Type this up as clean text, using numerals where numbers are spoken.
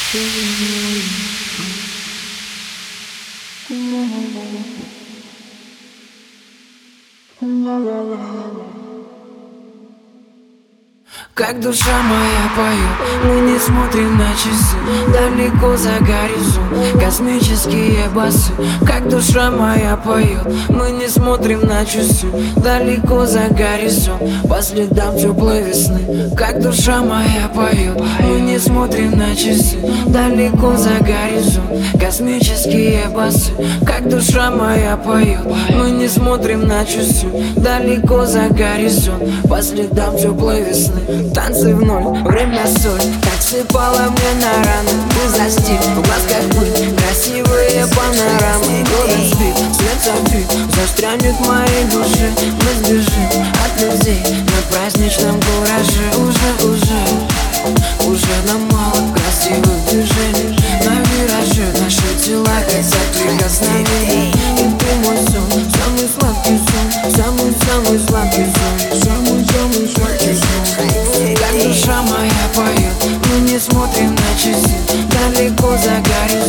Как душа моя поет, мы не смотрим на часы. Далеко за горизонт, космические басы. Как душа моя поет, мы не смотрим на часы. Далеко за горизонт, по следам теплой весны. Как душа моя поет, мы не смотрим на часы. Далеко за горизонт, космические басы. Как душа моя поет, мы не смотрим на часы. Далеко за горизонт, по следам теплой весны. Танцы в ноль, время соль, как сыпала мне на раны. Ты за стиль, в глазках пыль, красивые панорамы. Город спит, свет сопит, застрянет в моей душе. Мы сбежим от людей на праздничном кураже. Уже нам мало красивых движений. На вираже наши тела хотят прикосновений. И ты мой сон, самый сладкий сон, самый сладкий сон, самый сладкий сон. Как душа моя поет, мы не смотрим на часы. Далеко за горизонт,